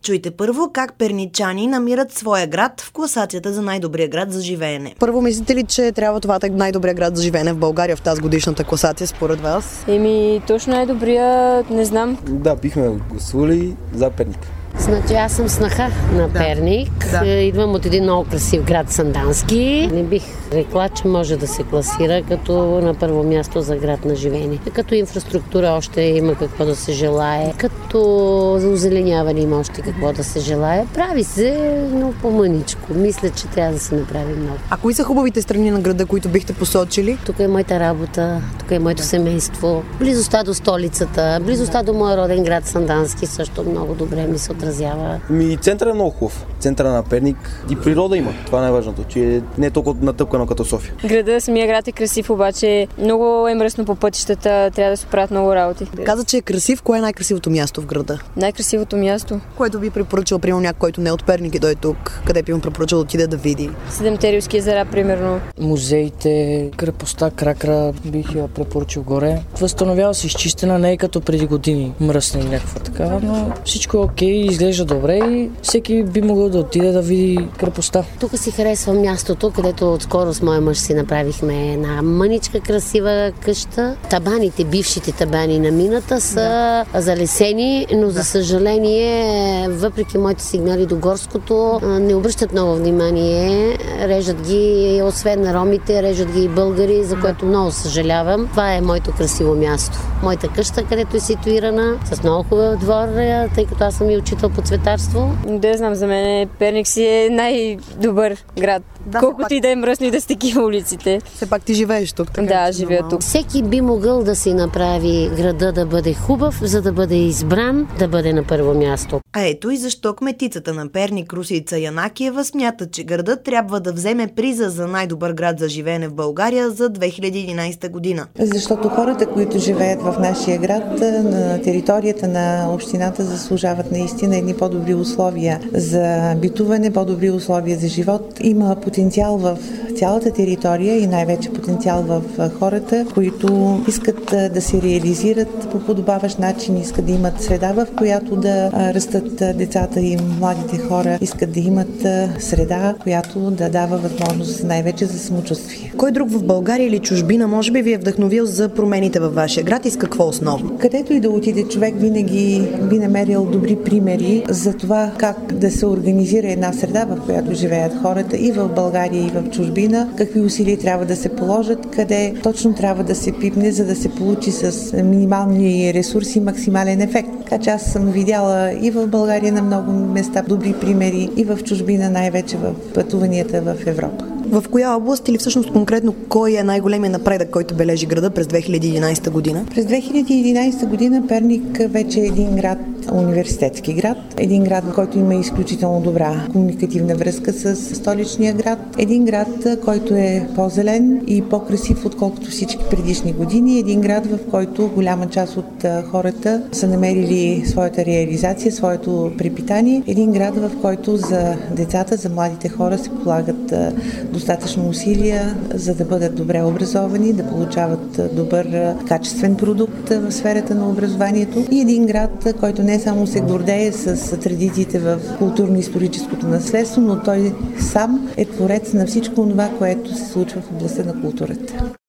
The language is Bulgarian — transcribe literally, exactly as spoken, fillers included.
Чуйте първо как перничани намират своя град в класацията за най-добрия град за живеене. Първо, мислите ли, че трябва това да е най-добрия град за живеене в България в тази годишната класация според вас? Еми, точно най-добрия, не знам. Да, бихме гласували за Перник. Значи аз съм снаха на Да. Перник. Да. Идвам от един много красив град Сандански. Не бих рекла, че може да се класира като на първо място за град на живеене. Като инфраструктура още има какво да се желае, като за озеленяване има още какво да се желае. Прави се, но по-мъничко. Мисля, че трябва да се направи много. А кои са хубавите страни на града, които бихте посочили? Тук е моята работа, тук е моето семейство. Близостта до столицата, близостта до моя роден град Сандански също много добре ми се отразява. Ми, центъра е много хубав. Центъра на Перник и природа има. Това е най-важното, че не е толкова натъпкано като София. Града, самия град е красив, обаче много е мръсно по пътищата, трябва да се правят много работи. Каза, че е красив. Кое е най-красивото място в града? Най-красивото място? Което би препоръчал, примерно, някой, който не е от Перник и дойде тук, къде би му препоръчал да отиде да види? Седемте рилски езера, примерно. Музеите, крепостта Кракра бих я препоръчал горе. Възстановява се изчистена, не е като преди години мръсна или някаква такава, но всичко е окей, изглежда добре и всеки би могъл да отиде да види крепостта. Тук си харесвам мястото, където отскоро с моя мъж си направихме една мъничка красива къща. Табаните, бившите табани на мината са да. залесени, но да. за съжаление, въпреки моите сигнали до горското, не обръщат много внимание. Режат ги, освен на ромите, режат ги и българи, за което много съжалявам. Това е моето красиво място. Моята къща, където е ситуирана, с много хубав двор, тъй като аз съм и учител по цветарство. Да, знам, за мен Перник си е най-добър град. Да, колкото пак... и да е мръсно и да сте такива улиците. Все пак ти живееш тук. Така, да, че живея нормално. тук. Всеки би могъл да си направи града да бъде хубав, за да бъде избран, да бъде на първо място. А ето и защо кметицата на Перник Русица Янакиева смята, че градът трябва да вземе приза за най-добър град за живеене в България за две хиляди и единадесета година. Защото хората, които живеят в нашия град, на територията на общината, заслужават наистина едни по-добри условия за битуване, по-добри условия за живот. Има потенциал в цялата територия и най-вече потенциал в хората, които искат да се реализират по подобаващ начин, искат да имат среда, в която да растат децата и младите хора, искат да имат среда, която да дава възможност най-вече за самочувствие. Кой друг в България или чужбина може би ви е вдъхновил за промените във вашия град и с какво основно? Където и да отиде човек, винаги би намерил добри примери за това как да се организира една среда, в която живеят хората и в България, и в чужбина, какви усилия трябва да се положат, къде точно трябва да се пипне, за да се получи с минимални ресурси максимален ефект. Така че аз съм видяла и в България на много места добри примери, и в чужбина, най-вече в пътуванията в Европа. В коя област или всъщност конкретно кой е най-големият напредък, който бележи града през две хиляди и единадесета година? През две хиляди и единадесета година Перник вече е един град, университетски град, един град, в който има изключително добра комуникативна връзка с столичния град, един град, който е по-зелен и по-красив, отколкото всички предишни години, един град, в който голяма част от хората са намерили своята реализация, своето препитание, един град, в който за децата, за младите хора се полагат достатъчно усилия, за да бъдат добре образовани, да получават добър качествен продукт в сферата на образованието и един град, който не само се гордее с традициите в културно-историческото наследство, но той сам е творец на всичко това, което се случва в областта на културата.